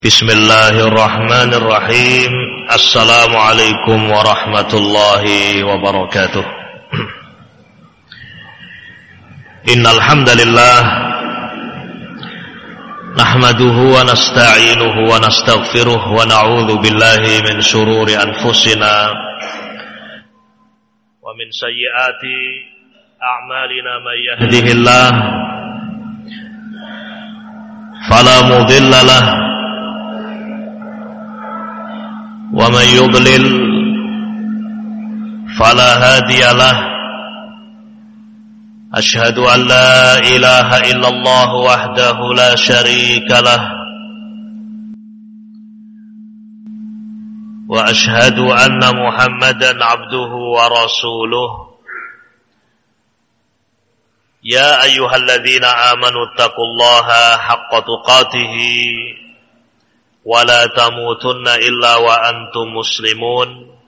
Bismillahirrahmanirrahim. Assalamualaikum warahmatullahi wabarakatuh. Innal hamdalillah nahmaduhu wa nasta'inuhu wa nastaghfiruh wa na'udzu billahi min shururi anfusina wa min sayyiati a'malina may yahdihillah fala mudilla lahu ومن يضلل فلا هادي له أشهد أن لا إله إلا الله وحده لا شريك له وأشهد أن محمدا عبده ورسوله يا أيها الذين آمنوا اتقوا الله حق تقاته ولا تموتن إلا وأنتم مسلمون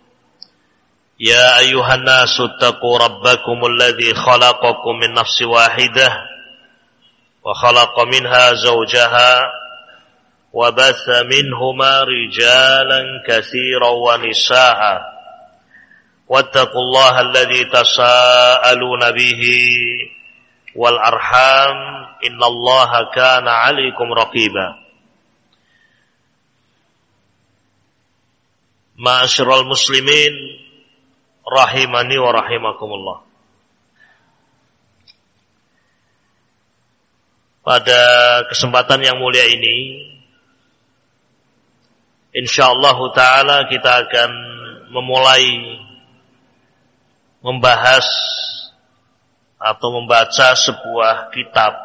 يا أيها الناس اتقوا ربكم الذي خلقكم من نفس واحدة وخلق منها زوجها وبث منهما رجالا كثيرا ونساء واتقوا الله الذي تساءلون به والأرحام إن الله كان عليكم رقيبا Ma'asyiral muslimin rahimani wa rahimakumullah. Pada kesempatan yang mulia ini insyaallah taala kita akan memulai membahas atau membaca sebuah kitab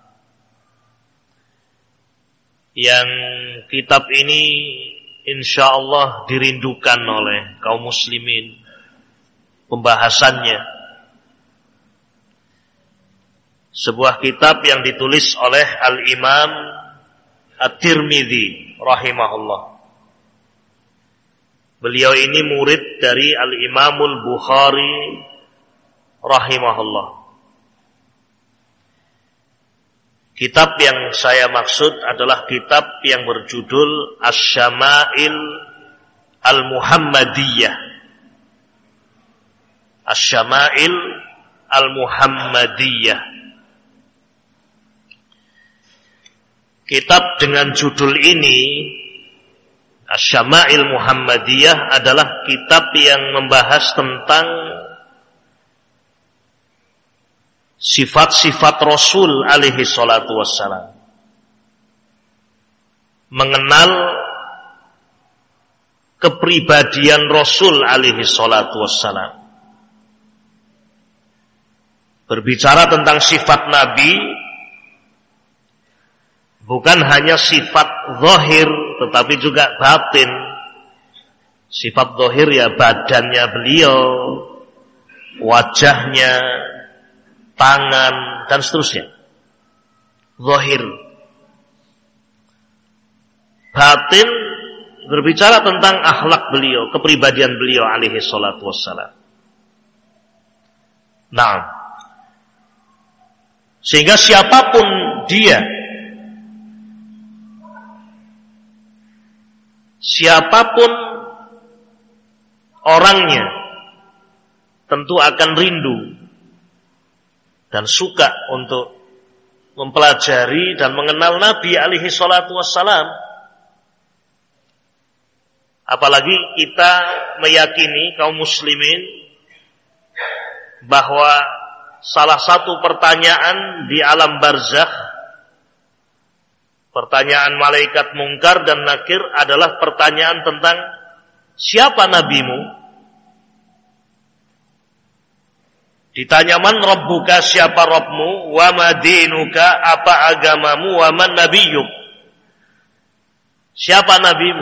yang kitab ini insyaallah dirindukan oleh kaum muslimin pembahasannya. Sebuah kitab yang ditulis oleh Al-Imam At-Tirmidzi rahimahullah. Beliau ini murid dari Al-Imamul Bukhari rahimahullah. Kitab yang saya maksud adalah kitab yang berjudul Asy-Syama'il Al-Muhammadiyah. Asy-Syama'il Al-Muhammadiyah. Kitab dengan judul ini, Asy-Syama'il Muhammadiyah, adalah kitab yang membahas tentang sifat-sifat Rasul alaihi salatu wassalam, mengenal kepribadian Rasul alaihi salatu wassalam, berbicara tentang sifat Nabi, bukan hanya sifat zahir tetapi juga batin. Sifat zahir ya badannya beliau, wajahnya, tangan, dan seterusnya. Zahir. Batin berbicara tentang akhlak beliau, kepribadian beliau alaihi salatu wassalam. Nah, sehingga siapapun dia, siapapun orangnya, tentu akan rindu dan suka untuk mempelajari dan mengenal Nabi alaihi salatu wassalam. Apalagi kita meyakini kaum muslimin bahwa salah satu pertanyaan di alam barzakh, pertanyaan malaikat Munkar dan Nakir, adalah pertanyaan tentang siapa nabimu. Ditanya man rabbuka, siapa Rabbmu, wa madinuka, apa agamamu, wa man nabiyyuk, siapa nabimu.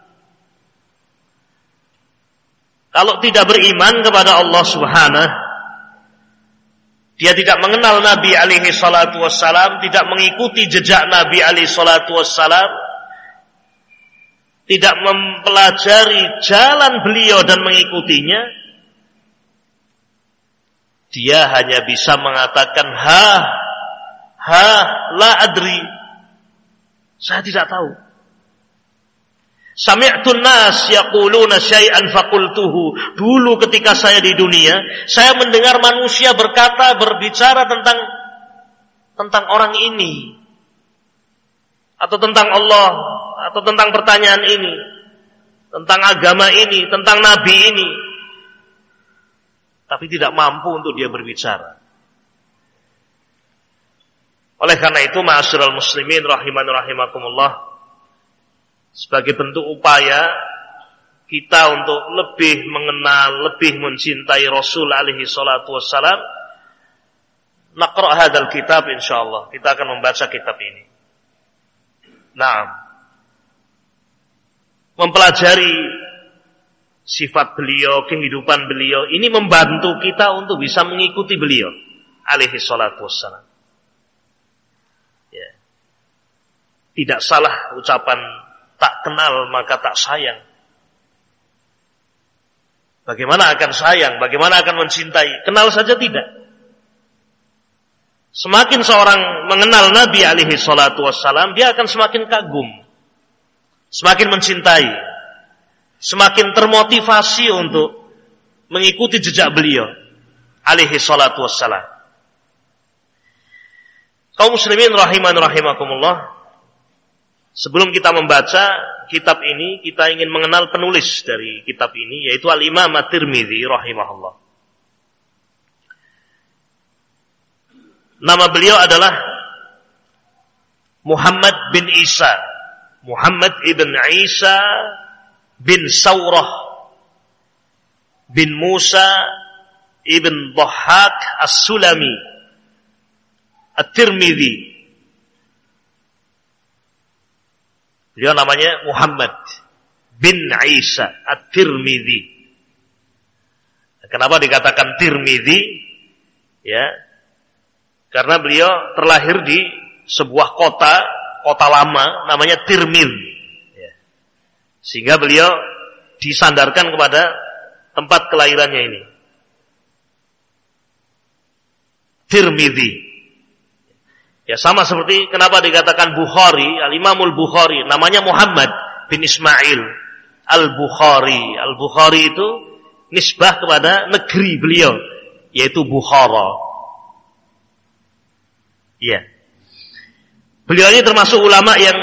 Kalau tidak beriman kepada Allah Subhanahu, dia tidak mengenal Nabi alaihi salatu wassalam, tidak mengikuti jejak Nabi alaihi salatu wassalam, tidak mempelajari jalan beliau dan mengikutinya, dia hanya bisa mengatakan la adri, saya tidak tahu. Sami'tun nas yaquluna syai'an faqultuhu. Dulu ketika saya di dunia, saya mendengar manusia berbicara tentang orang ini, atau tentang Allah, atau tentang pertanyaan ini, tentang agama ini, tentang nabi ini, tapi tidak mampu untuk dia berbicara. Oleh karena itu, ma'asyiral muslimin rahiman rahimakumullah, sebagai bentuk upaya kita untuk lebih mengenal, lebih mencintai Rasul alaihi salatu wassalam, naqra' hadzal kitab insyaallah. Kita akan membaca kitab ini. Naam. Mempelajari sifat beliau, kehidupan beliau, ini membantu kita untuk bisa mengikuti beliau alaihi salatu wassalam. Ya. Tidak salah ucapan tak kenal maka tak sayang. Bagaimana akan sayang? Bagaimana akan mencintai? Kenal saja tidak. Semakin seorang mengenal Nabi alaihi salatu wassalam, dia akan semakin kagum, semakin mencintai, semakin termotivasi untuk mengikuti jejak beliau alaihi salatu wassalam. Kaum muslimin rahiman rahimakumullah, sebelum kita membaca kitab ini, kita ingin mengenal penulis dari kitab ini, yaitu Al-Imam At-Tirmidzi rahimahullah. Nama beliau adalah Muhammad bin Isa, Muhammad ibn Isa bin Saurah bin Musa ibn Dhahhak As-Sulami At-Tirmidzi. Beliau namanya Muhammad bin Isa At-Tirmidzi. Kenapa dikatakan Tirmidzi? Ya, karena beliau terlahir di sebuah kota lama namanya Tirmidz. Ya. Sehingga beliau disandarkan kepada tempat kelahirannya ini. Tirmidzi. Ya, sama seperti kenapa dikatakan Bukhari, Al-Imamul Bukhari, namanya Muhammad bin Ismail Al-Bukhari. Al-Bukhari itu nisbah kepada negeri beliau, yaitu Bukhara. Ya. Beliau ini termasuk ulama yang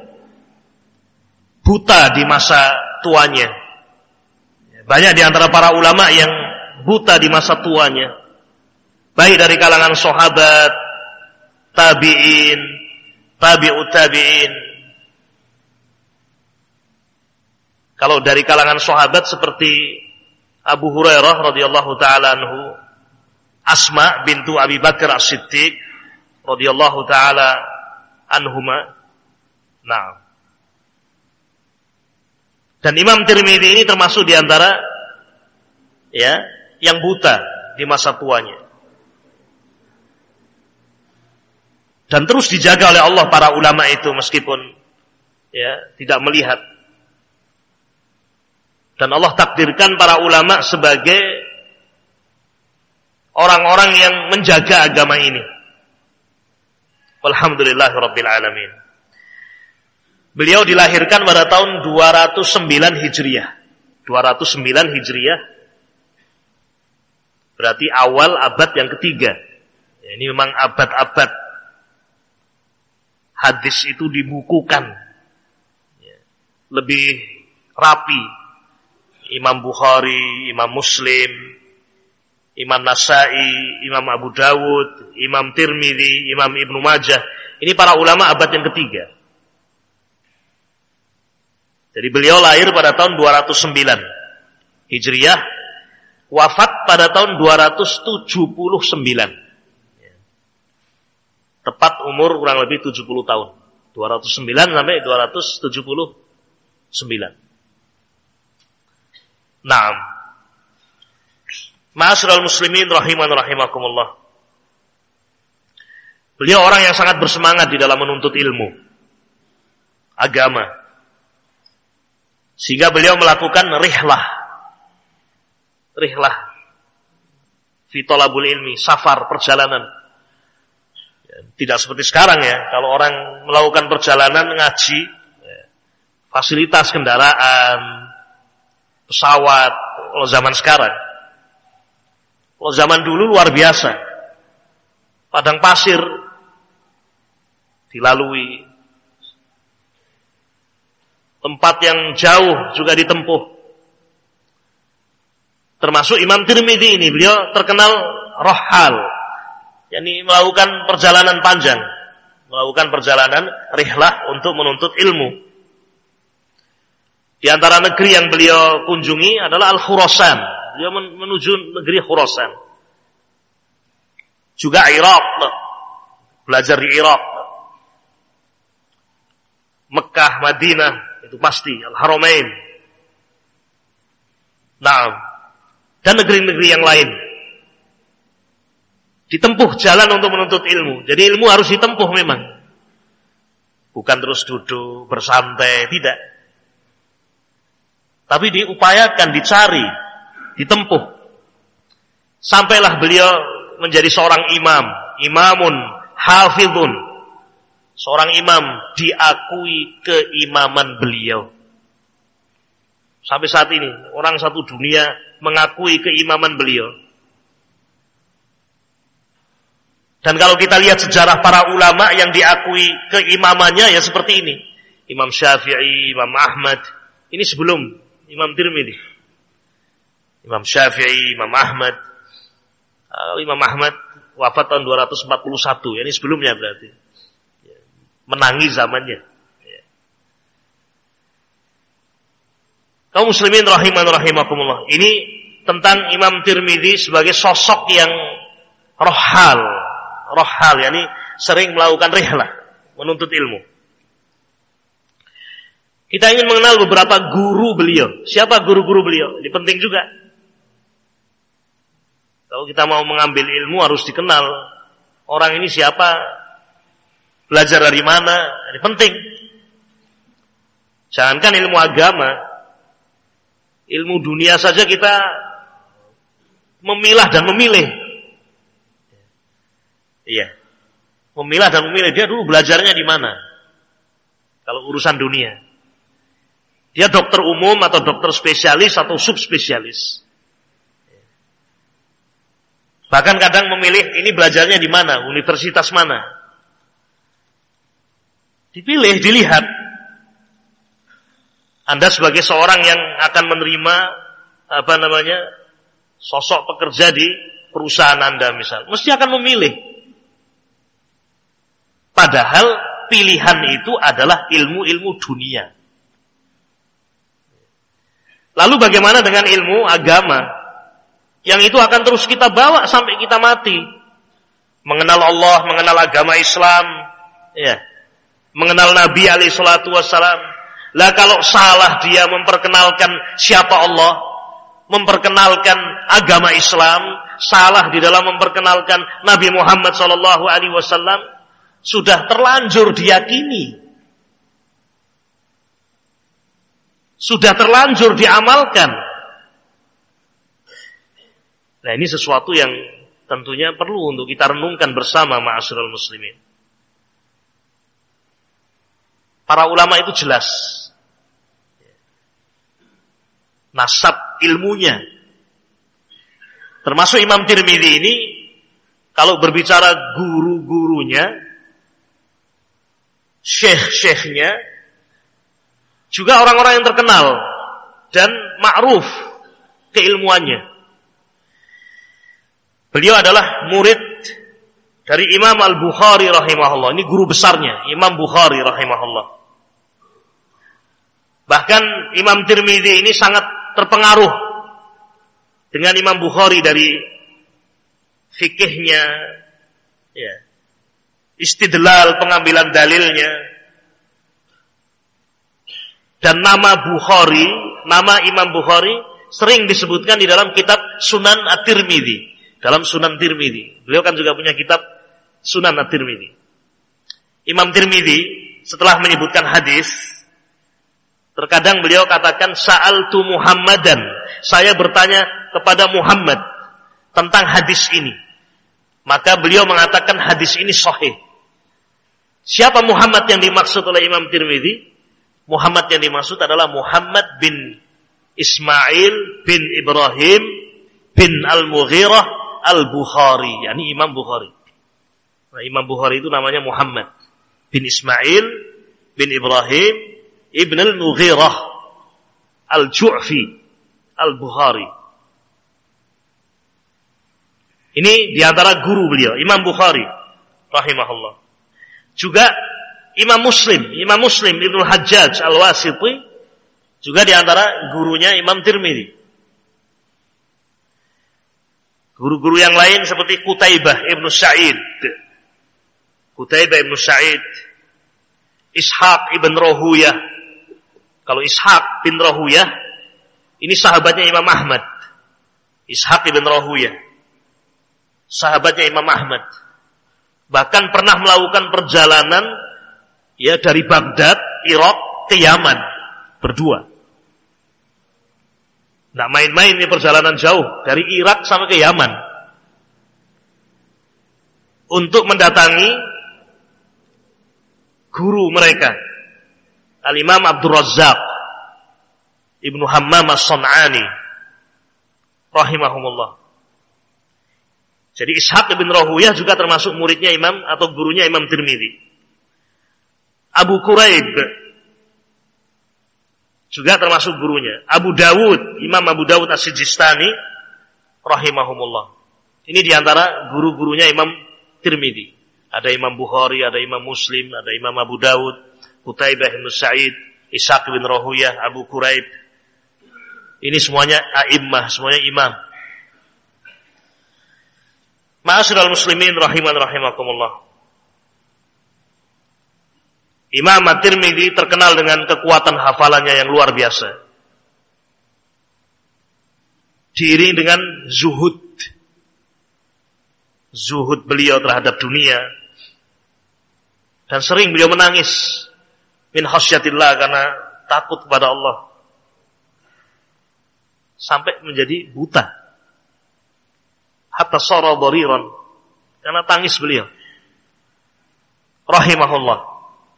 buta di masa tuanya. Banyak di antara para ulama yang buta di masa tuanya, baik dari kalangan sahabat, tabi'in, tabi'ut tabi'in. Kalau dari kalangan sahabat seperti Abu Hurairah radhiyallahu taala anhu, Asma bintu Abi Bakar As-Siddiq radhiyallahu taala anhuma. Nah. Dan Imam Tirmidzi ini termasuk di antara ya yang buta di masa tuanya. Dan terus dijaga oleh Allah para ulama itu meskipun ya tidak melihat. Dan Allah takdirkan para ulama sebagai orang-orang yang menjaga agama ini. Walhamdulillahirabbil alamin. Beliau dilahirkan pada tahun 209 Hijriah. 209 Hijriah berarti awal abad yang ketiga. Ya, ini memang abad-abad hadis itu dibukukan ya, lebih rapi. Imam Bukhari, Imam Muslim, Imam Nasai, Imam Abu Dawud, Imam Tirmidzi, Imam Ibnu Majah. Ini para ulama abad yang ketiga. Jadi beliau lahir pada tahun 209 Hijriah, wafat pada tahun 279. Tepat umur kurang lebih 70 tahun. 209 sampai 279. Naam. Ma'asyiral muslimin rahiman rahimakumullah. Beliau orang yang sangat bersemangat di dalam menuntut ilmu agama. Sehingga beliau melakukan rihlah fi talabul ilmi, safar, perjalanan. Tidak seperti sekarang ya, kalau orang melakukan perjalanan ngaji, fasilitas kendaraan, pesawat, kalau zaman sekarang. Kalau zaman dulu luar biasa. Padang pasir dilalui. Tempat yang jauh juga ditempuh. Termasuk Imam Tirmidzi ini, beliau terkenal rohal. Yani melakukan perjalanan panjang. Melakukan perjalanan rihlah untuk menuntut ilmu. Di antara negeri yang beliau kunjungi adalah Al-Khurasan. Beliau menuju negeri Khurasan. Juga Irak. Belajar di Irak. Mekah, Madinah, itu pasti. Al-Haramain. Naam. Dan negeri-negeri yang lain. Ditempuh jalan untuk menuntut ilmu. Jadi ilmu harus ditempuh memang. Bukan terus duduk, bersantai, tidak. Tapi diupayakan, dicari, ditempuh. Sampailah beliau menjadi seorang imam. Imamun, hafidhun. Seorang imam diakui keimaman beliau. Sampai saat ini, orang satu dunia mengakui keimaman beliau. Dan kalau kita lihat sejarah para ulama yang diakui keimamannya ya seperti ini. Imam Syafi'i, Imam Ahmad. Ini sebelum Imam Tirmidzi. Imam Syafi'i, Imam Ahmad. Imam Ahmad wafat tahun 241. Ini sebelumnya berarti. Menangi zamannya. Kaum muslimin rahiman rahimakumullah. Ini tentang Imam Tirmidzi sebagai sosok yang rohal, yakni sering melakukan rihlah, menuntut ilmu. Kita ingin mengenal beberapa guru beliau. Siapa guru-guru beliau? Ini penting juga. Kalau kita mau mengambil ilmu harus dikenal orang ini siapa, belajar dari mana. Ini penting. Jangankan ilmu agama, ilmu dunia saja kita memilah dan memilih. Iya. Memilah dan memilih. Dia dulu belajarnya di mana? Kalau urusan dunia. Dia dokter umum atau dokter spesialis atau subspesialis. Bahkan kadang memilih ini belajarnya di mana, universitas mana. Dipilih, dilihat. Anda sebagai seorang yang akan menerima sosok pekerja di perusahaan Anda misal, mesti akan memilih. Padahal pilihan itu adalah ilmu-ilmu dunia. Lalu bagaimana dengan ilmu agama? Yang itu akan terus kita bawa sampai kita mati. Mengenal Allah, mengenal agama Islam, ya. Mengenal Nabi alaihi salatu wassalam. Lah kalau salah dia memperkenalkan siapa Allah, memperkenalkan agama Islam, salah di dalam memperkenalkan Nabi Muhammad sallallahu alaihi wasallam, sudah terlanjur diyakini. Sudah terlanjur diamalkan. Nah, ini sesuatu yang tentunya perlu untuk kita renungkan bersama ma'asyiral muslimin. Para ulama itu jelas nasab ilmunya. Termasuk Imam Tirmidzi ini kalau berbicara guru-gurunya, syekh-syekhnya, juga orang-orang yang terkenal dan ma'ruf keilmuannya. Beliau adalah murid dari Imam Al-Bukhari rahimahullah. Ini guru besarnya, Imam Bukhari rahimahullah. Bahkan Imam Tirmidzi ini sangat terpengaruh dengan Imam Bukhari dari fikihnya, ya, istidlal, pengambilan dalilnya. Dan nama Bukhari, nama Imam Bukhari sering disebutkan di dalam kitab Sunan At-Tirmidzi. Dalam Sunan Tirmidzi. Beliau kan juga punya kitab Sunan At-Tirmidzi. Imam Tirmidzi setelah menyebutkan hadis, terkadang beliau katakan sa'altu Muhammadan. Saya bertanya kepada Muhammad tentang hadis ini. Maka beliau mengatakan hadis ini sahih. Siapa Muhammad yang dimaksud oleh Imam Tirmidzi? Muhammad yang dimaksud adalah Muhammad bin Ismail bin Ibrahim bin Al-Mughirah Al-Bukhari, yakni Imam Bukhari. Nah, Imam Bukhari itu namanya Muhammad bin Ismail bin Ibrahim ibn Al-Mughirah Al-Ju'fi Al-Bukhari. Ini diantara guru beliau, Imam Bukhari rahimahullah. Juga Imam Muslim Ibnu Hajjaj Al-Wasiti juga diantara gurunya Imam Tirmidzi. Guru-guru yang lain seperti Qutaibah Ibnu Sa'id, Ishaq ibn Rahuyah. Kalau Ishaq bin Rahuyah ini sahabatnya Imam Ahmad. Ishaq ibn Rahuyah, sahabatnya Imam Ahmad. Bahkan pernah melakukan perjalanan dari Baghdad, Irak ke Yaman berdua. Nggak main-main ini perjalanan jauh dari Irak sampai ke Yaman untuk mendatangi guru mereka, Al-Imam Abdul Razzaq Ibnu Hammam As-Sun'ani rahimahumullah. Jadi Ishaq ibn Rahuyah juga termasuk muridnya Imam atau gurunya Imam Tirmidzi. Abu Quraib juga termasuk gurunya. Abu Dawud, Imam Abu Dawud As-Sijistani rahimahumullah. Ini diantara guru-gurunya Imam Tirmidzi. Ada Imam Bukhari, ada Imam Muslim, ada Imam Abu Dawud, Qutaibah bin Sa'id, Ishaq bin Rahuyah, Abu Quraib. Ini semuanya a'immah, semuanya imam. Ma'asyiral muslimin rahiman rahimakumullah. Imam At-Tirmidzi terkenal dengan kekuatan hafalannya yang luar biasa. Diiring dengan zuhud beliau terhadap dunia. Dan sering beliau menangis min khasyatillah, karena takut kepada Allah. Sampai menjadi buta. Hatta sara dhariran, karena tangis beliau. Rahimahullah.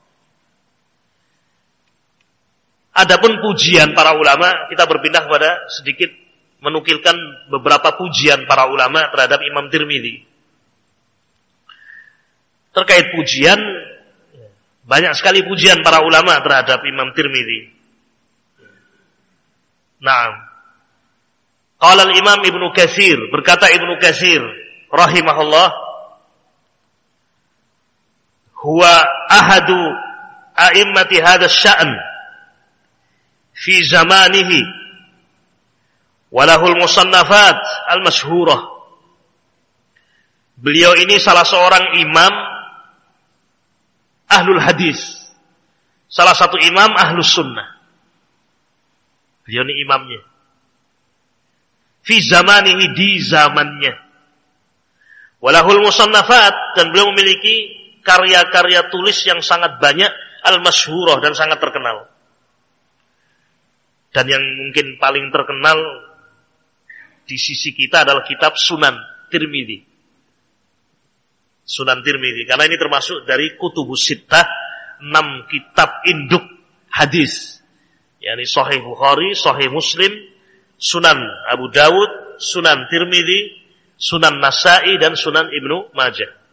Adapun pujian para ulama, kita berpindah kepada sedikit menukilkan beberapa pujian para ulama terhadap Imam Tirmidzi. Terkait pujian, banyak sekali pujian para ulama terhadap Imam Tirmidzi. Naam. Qala al-Imam Ibnu Katsir, berkata Ibnu Katsir rahimahullah, huwa ahadu a'immati hadzal sya'n fi zamanihi walahul musannafat al-masyhurah. Beliau ini salah seorang imam ahlul hadis, salah satu imam ahlus sunnah. Beliau ini imamnya fi zamanihi, di zamannya. Walahul musannafat, dan beliau memiliki karya-karya tulis yang sangat banyak, al-masyhurah, dan sangat terkenal. Dan yang mungkin paling terkenal di sisi kita adalah kitab Sunan Tirmidzi. Sunan Tirmidzi, karena ini termasuk dari Kutubus Sittah, 6 kitab induk hadis. yakni Sahih Bukhari, Sahih Muslim, Sunan Abu Dawud, Sunan Tirmidzi, Sunan Nasa'i, dan Sunan Ibnu Majah.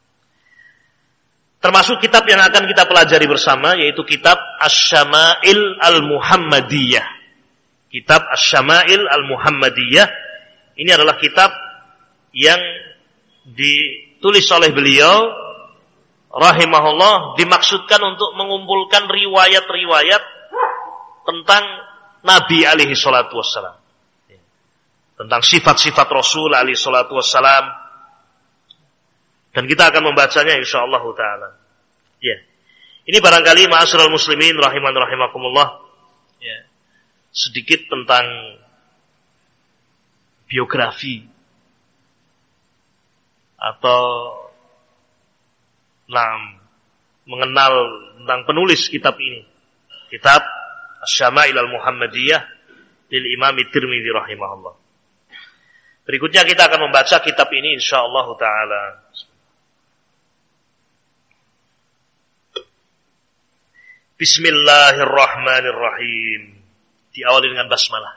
Termasuk kitab yang akan kita pelajari bersama, yaitu kitab Asy-Syama'il Al-Muhammadiyah. Kitab Asy-Syama'il Al-Muhammadiyah ini adalah kitab yang ditulis oleh beliau rahimahullah, dimaksudkan untuk mengumpulkan riwayat-riwayat tentang Nabi alaihi salatu wassalam, tentang sifat-sifat Rasul alaihi salatu wassalam. Dan kita akan membacanya insyaallah taala. Ya. Ini barangkali ma'asyiral muslimin rahiman rahimakumullah. Ya. Sedikit tentang biografi atau mengenal tentang penulis kitab ini. Kitab Asy-Syama'il Al-Muhammadiyah lil Imam Tirmidzi rahimahullah. Berikutnya kita akan membaca kitab ini insyaallah taala. Bismillahirrahmanirrahim. Diawali dengan basmalah.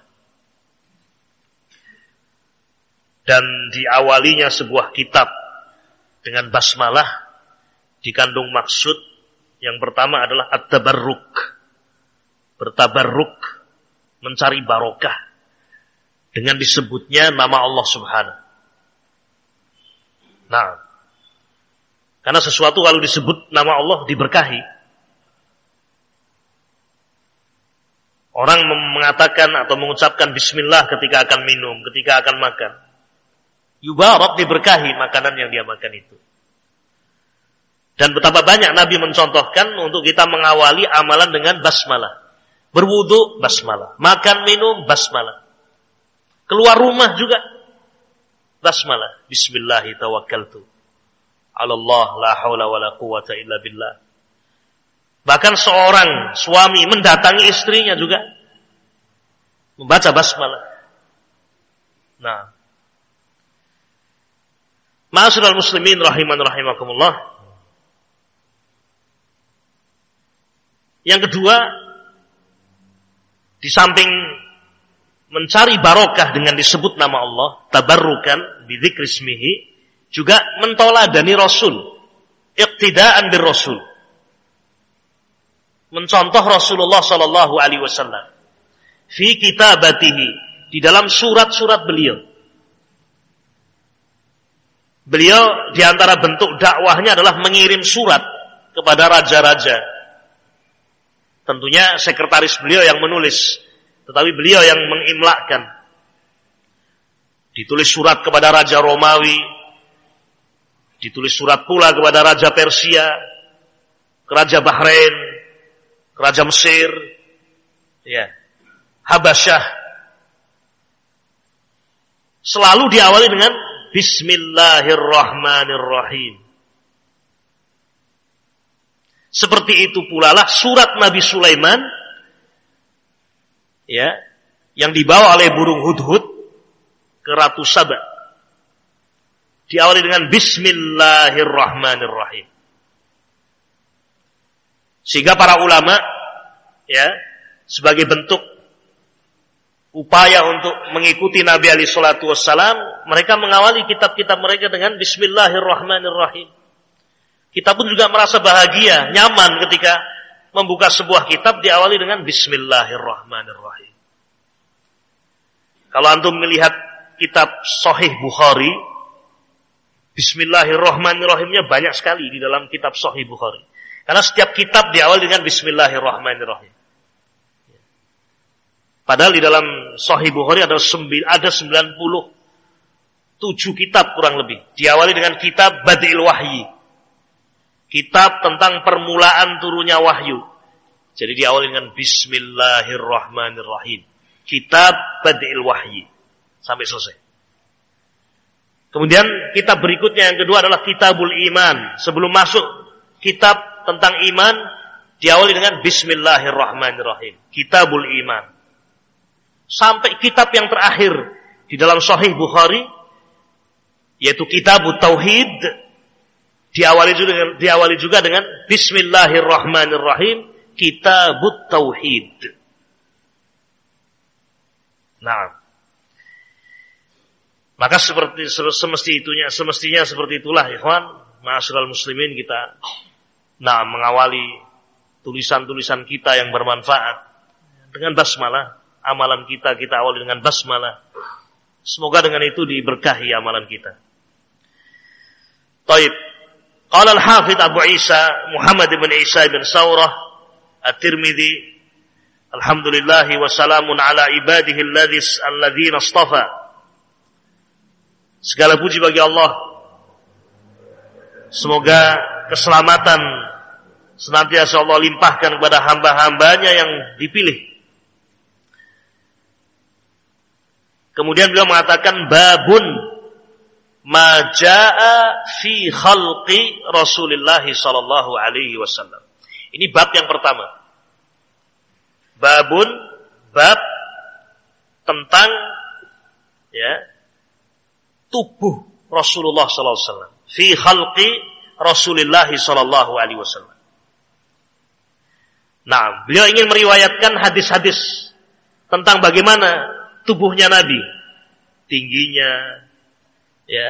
Dan diawalinya sebuah kitab dengan basmalah dikandung maksud yang pertama adalah at-tabarruk. Bertabarruk, mencari barokah dengan disebutnya nama Allah Subhanahu. Nah, karena sesuatu kalau disebut nama Allah diberkahi. Orang mengatakan atau mengucapkan bismillah ketika akan minum, ketika akan makan. Yubarak, diberkahi makanan yang dia makan itu. Dan betapa banyak Nabi mencontohkan untuk kita mengawali amalan dengan basmalah. Berwudu, basmalah. Makan, minum, basmalah. Keluar rumah juga, basmalah. Bismillahi tawakkaltu. Alallah la hawla wa la quwata illa billah. Bahkan seorang suami mendatangi istrinya juga membaca basmalah. Nah, ma'asyiral muslimin rahiman rahimakumullah. Yang kedua, di samping mencari barokah dengan disebut nama Allah, tabarrukan bi dzikri ismihi, juga mentoladani Rasul, iqtidaan bir Rasul. Mencontoh Rasulullah sallallahu alaihi wasallam fi kitabatihi, di dalam surat-surat beliau. Beliau di antara bentuk dakwahnya adalah mengirim surat kepada raja-raja. Tentunya sekretaris beliau yang menulis, tetapi beliau yang mengimlakkan. Ditulis surat kepada Raja Romawi, ditulis surat pula kepada Raja Persia, ke Raja Bahrain, ke Raja Mesir, ya, Habasyah. Selalu diawali dengan Bismillahirrahmanirrahim. Seperti itu pula lah surat Nabi Sulaiman, ya, yang dibawa oleh burung hudhud ke Ratu Saba. Diawali dengan Bismillahirrahmanirrahim. Sehingga para ulama, ya, sebagai bentuk upaya untuk mengikuti Nabi alaihi salatu wassalam, mereka mengawali kitab-kitab mereka dengan Bismillahirrahmanirrahim. Kita pun juga merasa bahagia, nyaman ketika membuka sebuah kitab diawali dengan Bismillahirrahmanirrahim. Kalau antum melihat kitab Sahih Bukhari, Bismillahirrahmanirrahimnya banyak sekali di dalam kitab Sahih Bukhari. Karena setiap kitab diawali dengan Bismillahirrahmanirrahim. Padahal di dalam Sahih Bukhari ada 97 kitab kurang lebih. Diawali dengan kitab Badi'il Wahyi. Kitab tentang permulaan turunnya wahyu. Jadi diawali dengan Bismillahirrahmanirrahim. Kitab Badi'il Wahyi. Sampai selesai. Kemudian kitab berikutnya yang kedua adalah Kitabul Iman. Sebelum masuk kitab tentang iman, diawali dengan Bismillahirrahmanirrahim. Kitabul Iman. Sampai kitab yang terakhir di dalam Sahih Bukhari, yaitu Kitabut Tauhid, diawali juga dengan Bismillahirrahmanirrahim, Kitabut Tauhid. Nah, maka semestinya seperti itulah, ikhwan, ma'asyiral muslimin, kita mengawali tulisan-tulisan kita yang bermanfaat dengan basmalah. Amalan kita awali dengan basmalah. Semoga dengan itu diberkahi amalan kita. Taib. Qala al-Hafidz Abu Isa Muhammad bin Isa bin Saurah At-Tirmidzi, alhamdulillah wa salamun ala ibadihi alladzina istafa. Segala puji bagi Allah. Semoga keselamatan senantiasa Allah limpahkan kepada hamba-hambanya yang dipilih. Kemudian beliau mengatakan babun ma jaa fi khalqi Rasulillah sallallahu alaihi wasallam. Ini bab yang pertama. Babun, bab tentang, ya, tubuh Rasulullah sallallahu alaihi wasallam. Fi khalqi Rasulillah sallallahu alaihi wasallam. Nah, beliau ingin meriwayatkan hadis-hadis tentang bagaimana tubuhnya Nabi, tingginya, ya,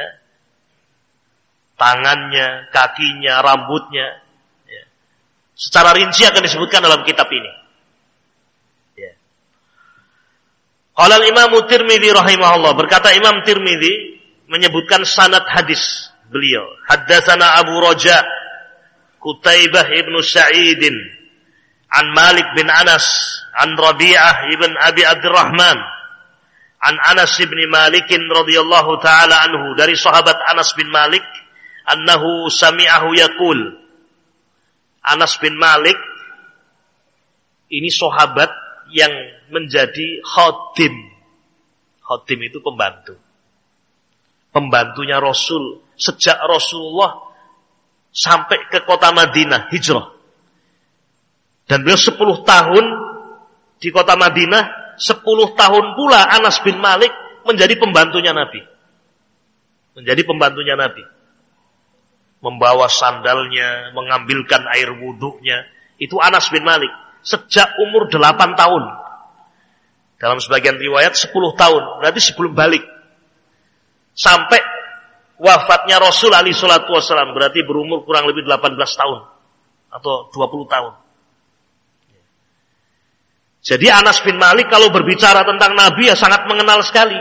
tangannya, kakinya, rambutnya, ya. Secara rinci akan disebutkan dalam kitab ini. Ya. Qala al-Imam Tirmidzi rahimahullah, berkata Imam Tirmidzi menyebutkan sanad hadis beliau. Haddatsana Abu Raja Qutaibah ibn Sa'idin an Malik bin Anas an Rabi'ah ibn Abi Abdurrahman an Anas bin Malik radhiyallahu taala anhu, dari sahabat Anas bin Malik, annahu sami'ahu yaqul. Anas bin Malik ini sahabat yang menjadi khadim. Khadim itu pembantu. Pembantunya Rasul sejak Rasulullah sampai ke kota Madinah hijrah. Dan beliau 10 tahun di kota Madinah, 10 tahun pula Anas bin Malik menjadi pembantunya Nabi. Menjadi pembantunya Nabi. Membawa sandalnya, mengambilkan air wuduknya. Itu Anas bin Malik. Sejak umur 8 tahun. Dalam sebagian riwayat 10 tahun. Berarti sebelum balik. Sampai wafatnya Rasul alaihi salatu wassalam. Berarti berumur kurang lebih 18 tahun. Atau 20 tahun. Jadi Anas bin Malik kalau berbicara tentang Nabi ya sangat mengenal sekali.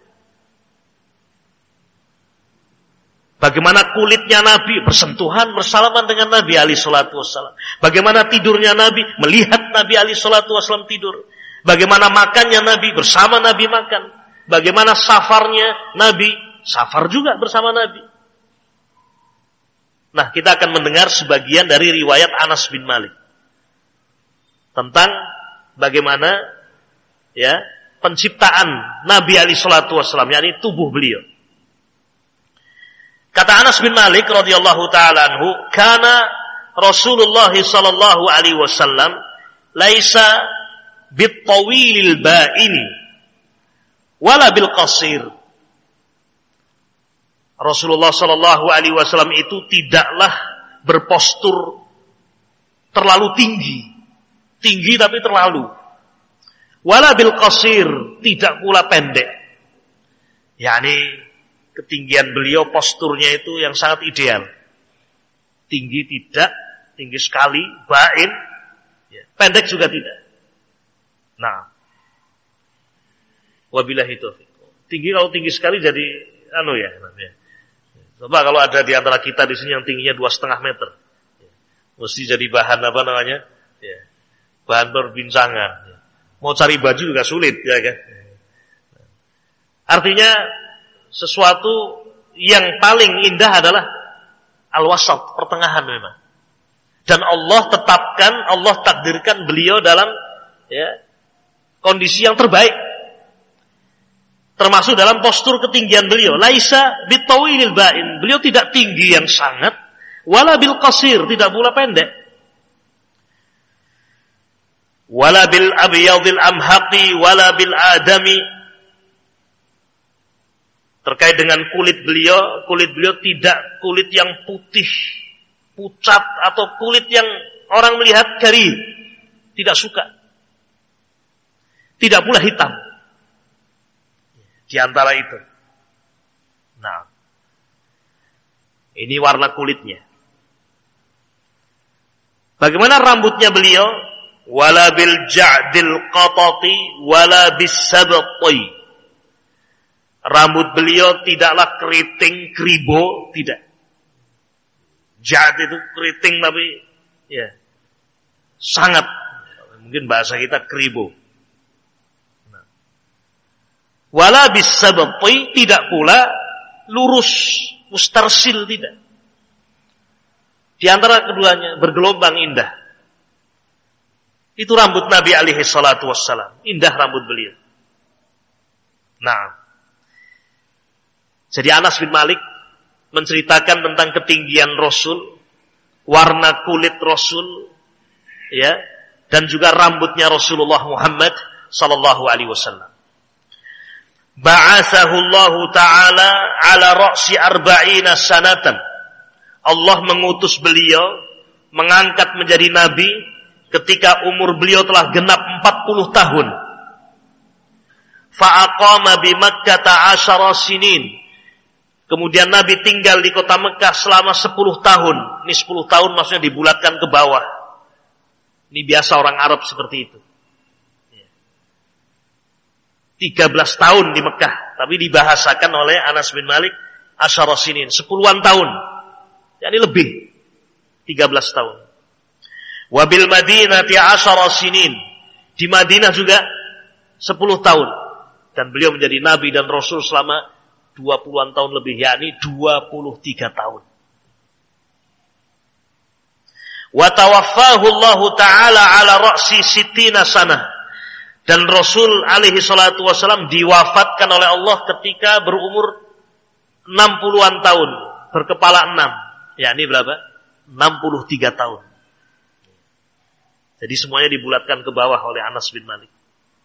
Bagaimana kulitnya Nabi, bersentuhan, bersalaman dengan Nabi alaihi salatu wassalam. Bagaimana tidurnya Nabi, melihat Nabi alaihi salatu wassalam tidur. Bagaimana makannya Nabi, bersama Nabi makan. Bagaimana safarnya Nabi, safar juga bersama Nabi. Nah, kita akan mendengar sebagian dari riwayat Anas bin Malik tentang bagaimana ya penciptaan Nabi alaihi salatu wasallam, yakni tubuh beliau. Kata Anas bin Malik radhiyallahu taala anhu, kana Rasulullah sallallahu alaihi wasallam laisa bit-tawilil ba'ini wala bil qasir. Rasulullah sallallahu alaihi wasallam itu tidaklah berpostur terlalu tinggi. Tinggi tapi terlalu. Wala bil qasir, tidak pula pendek. yakni ketinggian beliau, posturnya itu yang sangat ideal. Tinggi tidak, tinggi sekali, bain, ya. Pendek juga tidak. Nah, wabillahi taufiq. Tinggi kalau tinggi sekali jadi ya. Coba kalau ada di antara kita di sini yang tingginya 2,5 meter, ya. Mesti jadi bahan ya. Bahan perbincangan. Ya. Mau cari baju juga sulit, ya kan? Artinya sesuatu yang paling indah adalah al-wasat, pertengahan memang. Dan Allah tetapkan, Allah takdirkan beliau dalam kondisi yang terbaik. Termasuk dalam postur ketinggian beliau. Laisa bitawilil ba'in. Beliau tidak tinggi yang sangat, wala bil qasir, tidak pula pendek. Wala bil abyadil amhaqi, wala bil adami. Terkait dengan kulit beliau tidak kulit yang putih, pucat, atau kulit yang orang melihat garing, tidak suka. Tidak pula hitam. Di antara itu. Nah, ini warna kulitnya. Bagaimana rambutnya beliau? Wala bil ja'dil qatati wala bis sabti. Rambut beliau tidaklah keriting kribo, tidak. Ja'd itu keriting tapi sangat, mungkin bahasa kita kribo. Wala bis sabti, tidak pula lurus, mustarsil, tidak. Di antara keduanya bergelombang indah. Itu rambut Nabi alaihi salatu wassalam. Indah rambut beliau. Nah, jadi Anas bin Malik menceritakan tentang ketinggian Rasul, warna kulit Rasul, dan juga rambutnya Rasulullah Muhammad sallallahu alaihi wasallam. Ba'athahu Allah Ta'ala ala ra'si 40 sanatan. Allah mengutus beliau, mengangkat menjadi nabi ketika umur beliau telah genap 40 tahun. Fa'aqama bi Makkah 10 sinin. Kemudian Nabi tinggal di kota Mekah selama 10 tahun. Ini 10 tahun maksudnya dibulatkan ke bawah. Ini biasa orang Arab seperti itu. 13 tahun di Mekah, tapi dibahasakan oleh Anas bin Malik 10 sinin, 10-an tahun. Yani lebih 13 tahun. Wabil Madinati 10 sinin. Di Madinah juga 10 tahun. Dan beliau menjadi nabi dan rasul selama 20-an tahun lebih, yakni 23 tahun. Wa tawaffahu Allah Ta'ala ala ra'si sittina sanah. Dan Rasul alaihi salatu wasallam diwafatkan oleh Allah ketika berumur 60-an tahun, berkepala 6. Yakni berapa? 63 tahun. Jadi semuanya dibulatkan ke bawah oleh Anas bin Malik.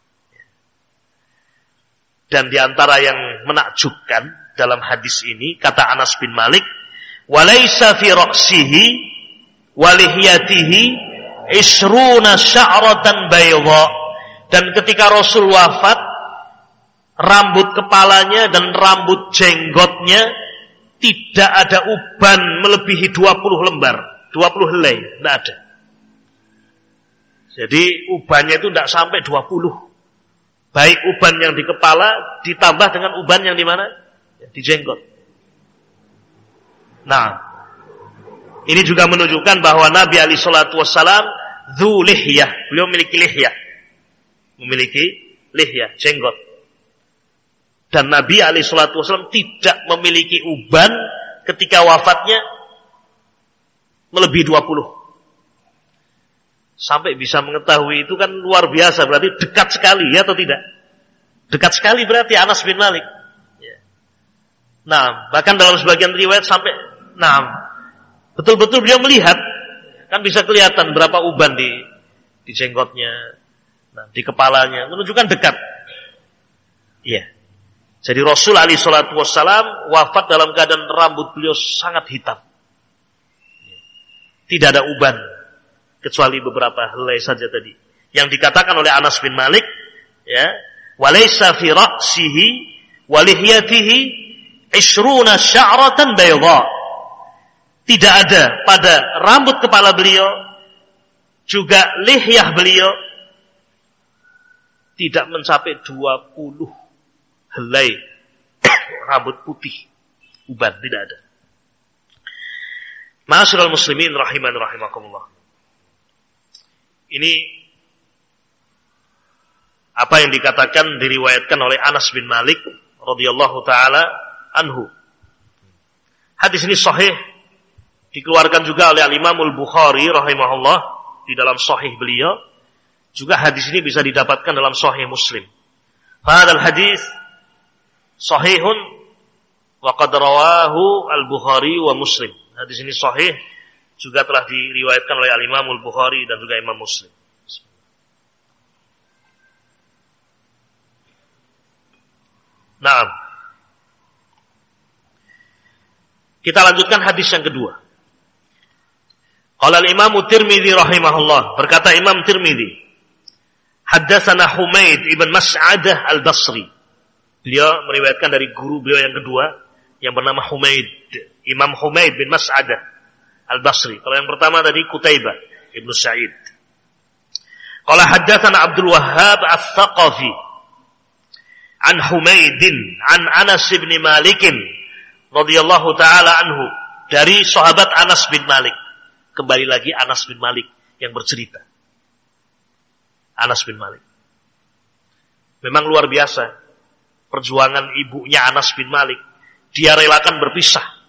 Dan di antara yang menakjubkan dalam hadis ini, kata Anas bin Malik, "Walaysa fi ra'sihi wa lihiyatihi isruna sya'ratan bayda." Dan ketika Rasul wafat, rambut kepalanya dan rambut jenggotnya tidak ada uban melebihi 20 lembar, 20 helai, tidak ada. Jadi ubannya itu tidak sampai 20. Baik uban yang di kepala ditambah dengan uban yang di mana? Di jenggot. Nah, ini juga menunjukkan bahwa Nabi alaihi salatu wassalam dzu lihyah. Beliau memiliki lihyah. Memiliki lihyah, jenggot. Dan Nabi alaihi salatu wassalam tidak memiliki uban ketika wafatnya melebihi 20. Sampai bisa mengetahui itu kan luar biasa, berarti dekat sekali ya atau tidak? Dekat sekali berarti Anas bin Malik. Nah, bahkan dalam sebagian riwayat sampai, betul-betul beliau melihat, kan bisa kelihatan berapa uban di jenggotnya, di kepalanya, menunjukkan dekat. Iya. Jadi Rasul alaihi salatu wassalam wafat dalam keadaan rambut beliau sangat hitam. Tidak ada uban. Kecuali beberapa helai saja tadi. Yang dikatakan oleh Anas bin Malik, ya, walaysa fi ra'sihi wa lihyatihi isruna sya'ratan bayda. Tidak ada pada rambut kepala beliau, juga lihyah beliau, tidak mencapai 20 helai rambut putih. Uban, tidak ada. Ma'asyiral muslimin rahiman rahimakumullah. Ini apa yang dikatakan diriwayatkan oleh Anas bin Malik radhiyallahu taala anhu. Hadis ini sahih, dikeluarkan juga oleh Al-Imam Al-Bukhari rahimahullah di dalam sahih beliau. Juga hadis ini bisa didapatkan dalam sahih Muslim. Hadzal hadis sahihun wa qad rawahu Al-Bukhari wa Muslim. Hadis ini sahih, juga telah diriwayatkan oleh Al-Imam Al-Bukhari dan juga Imam Muslim. Nah, kita lanjutkan hadis yang kedua. Qala al-Imam Tirmidzi rahimahullah, berkata Imam Tirmidzi, haddatsana Humaid ibn Mas'adah al-Basri. Beliau meriwayatkan dari guru beliau yang kedua yang bernama Humaid, Imam Humaid bin Mas'adah Al-Basri. Kalau yang pertama tadi Qutaibah Ibnu Sa'id. Qala haddatsana Abdul Wahhab Ats-Tsaqafi an Humaidin an Anas bin Malik radhiyallahu taala anhu, dari sahabat Anas bin Malik. Kembali lagi Anas bin Malik yang bercerita. Anas bin Malik. Memang luar biasa perjuangan ibunya Anas bin Malik. Dia relakan berpisah.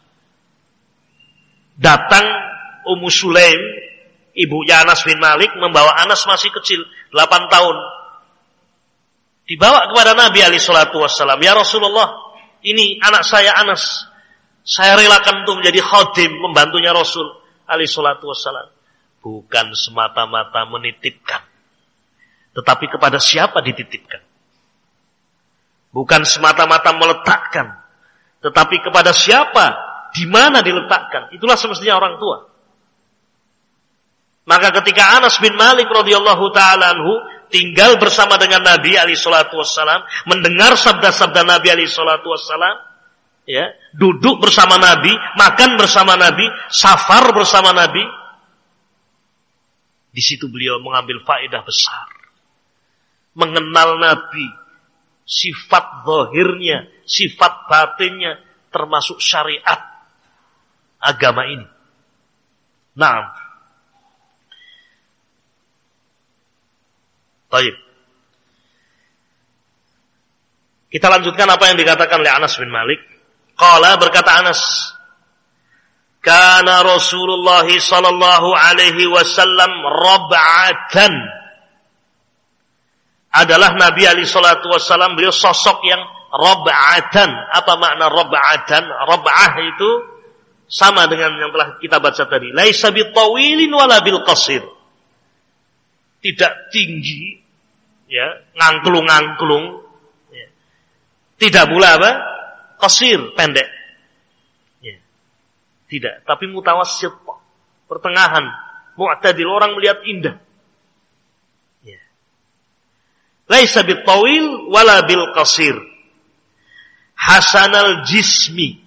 Datang Ummu Sulaim, ibunya Anas bin Malik, membawa Anas masih kecil, 8 tahun. Dibawa kepada Nabi alaihi salatu wassalam, "Ya Rasulullah, ini anak saya Anas. Saya relakan untuk menjadi khadim, membantunya Rasul alaihi salatu wassalam." Bukan semata-mata menitipkan, tetapi kepada siapa dititipkan. Bukan semata-mata meletakkan, tetapi kepada siapa, di mana diletakkan. Itulah semestinya orang tua. Maka ketika Anas bin Malik radhiyallahu taala anhu tinggal bersama dengan Nabi alaihi salatu wassalam, mendengar sabda-sabda Nabi alaihi salatu wassalam, ya, duduk bersama Nabi, makan bersama Nabi, safar bersama Nabi, di situ beliau mengambil faedah besar. Mengenal Nabi, sifat zahirnya, sifat batinnya, termasuk syariat agama ini. Naam. Baik. Kita lanjutkan apa yang dikatakan oleh Anas bin Malik. Qala, berkata Anas, kana Rasulullah sallallahu alaihi wasallam rab'atan. Adalah Nabi alaihi salatu wasallam, beliau sosok yang rab'atan. Apa makna rab'atan? Rab'ah itu sama dengan yang telah kita baca tadi. Laisa bitawilin wala bil qasir. Tidak tinggi, ya, ngangklung-ngangklung, ya. Tidak pula apa? Qasir, pendek. Ya. Tidak, tapi mutawassit, pertengahan, mu'tadil, orang melihat indah. Ya. Laisa bitawil wala bil qasir. Hasanal jismi.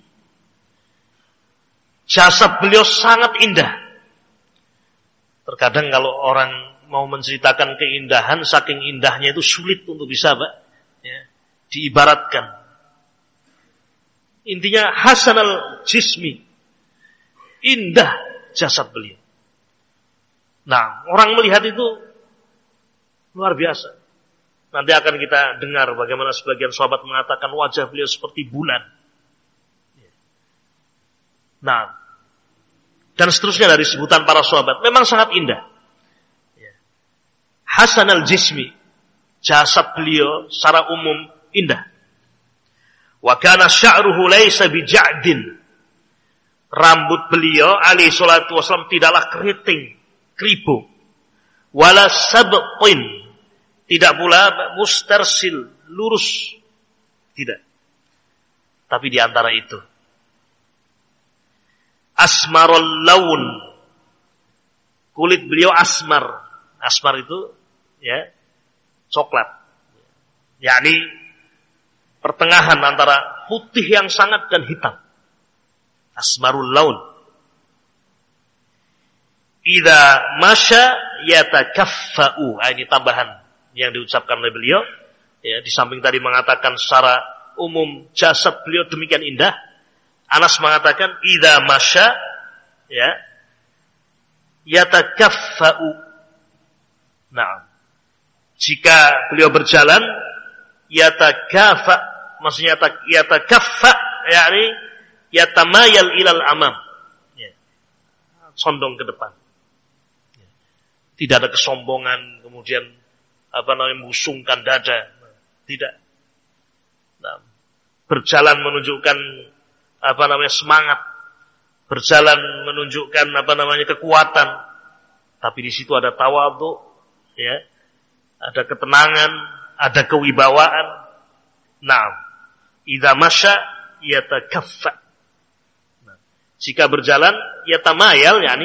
Jasad beliau sangat indah. Terkadang kalau orang mau menceritakan keindahan, saking indahnya itu sulit untuk bisa, Pak, ya, diibaratkan. Intinya hasanal jismi, indah jasad beliau. Nah, orang melihat itu luar biasa. Nanti akan kita dengar bagaimana sebagian sahabat mengatakan wajah beliau seperti bulan. Nah, dan seterusnya dari sebutan para sahabat, memang sangat indah. Hasan al-jismi, jasad beliau secara umum indah. Wa kana sya'ruhu laisa bija'din. Rambut beliau alaihi salatu wasallam tidaklah keriting, kribo. Wala sabqin, tidak pula mustarsil, lurus. Tidak. Tapi di antara itu. Asmarul laun. Kulit beliau asmar. Asmar itu, ya, coklat. Yakni pertengahan antara putih yang sangat dan hitam. Asmarul laun. Idza masya yatakaffa'u. Ini tambahan yang diucapkan oleh beliau. Ya, di samping tadi mengatakan secara umum jasad beliau demikian indah, Anas mengatakan idza masya, ya, yatakaffa'u. Nah, jika beliau berjalan, yatakafa, maksudnya yatakaffa, yakni yatamayal ilal amam, ya, condong ke depan. Ya. Tidak ada kesombongan, kemudian membusungkan dada, tidak. Nah, berjalan menunjukkan semangat, berjalan menunjukkan kekuatan, tapi di situ ada tawadhu. Ya, ada ketenangan, ada kewibawaan. Naam. Idza masya yatakaffa. Nah, jika berjalan yatamayal, yakni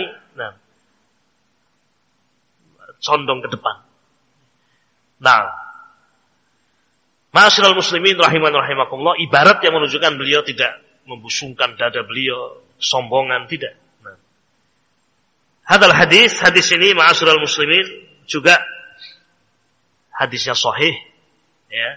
condong ke depan. Nah, ma'asyiral muslimin rahiman rahimakumullah, ibarat yang menunjukkan beliau tidak membusungkan dada beliau, sombongan, tidak. Nah, hadal hadis ini ma'asyiral muslimin juga hadisnya sahih, ya,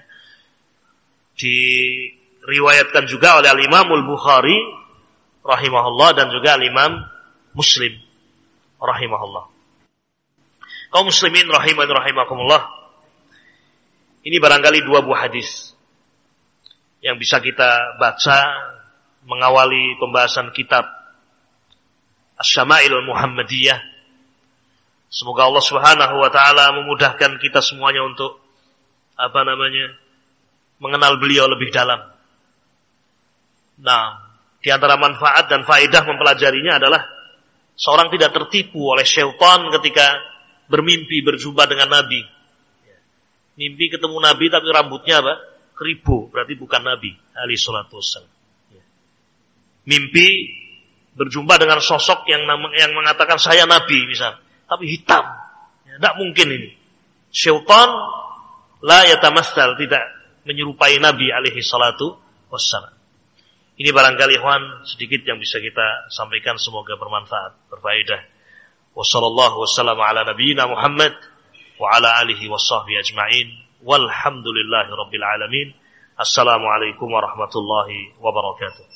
diriwayatkan juga oleh Al-Imam Al-Bukhari rahimahullah dan juga Al-Imam Muslim rahimahullah. Kaum muslimin rahiman rahimakumullah, ini barangkali dua buah hadis yang bisa kita baca mengawali pembahasan kitab Asy-Syama'il Muhammadiyah. Semoga Allah Subhanahu wa taala memudahkan kita semuanya untuk mengenal beliau lebih dalam. Nah, di antara manfaat dan faedah mempelajarinya adalah seorang tidak tertipu oleh syaitan ketika bermimpi berjumpa dengan Nabi. Mimpi ketemu Nabi tapi rambutnya keribu, berarti bukan Nabi alaihi salatu wassalam. Mimpi berjumpa dengan sosok yang mengatakan saya Nabi misal. tapi hitam. Tidak mungkin ini. Syaitan la yatamassal, tidak menyerupai Nabi alaihi salatu wassalam. Ini barangkali ikhwan sedikit yang bisa kita sampaikan, semoga bermanfaat, berfaedah. Wassallallahu wassalamu ala nabiyyina Muhammad wa ala alihi washabbihi ajma'in. Walhamdulillahi rabbil alamin. Assalamualaikum warahmatullahi wabarakatuh.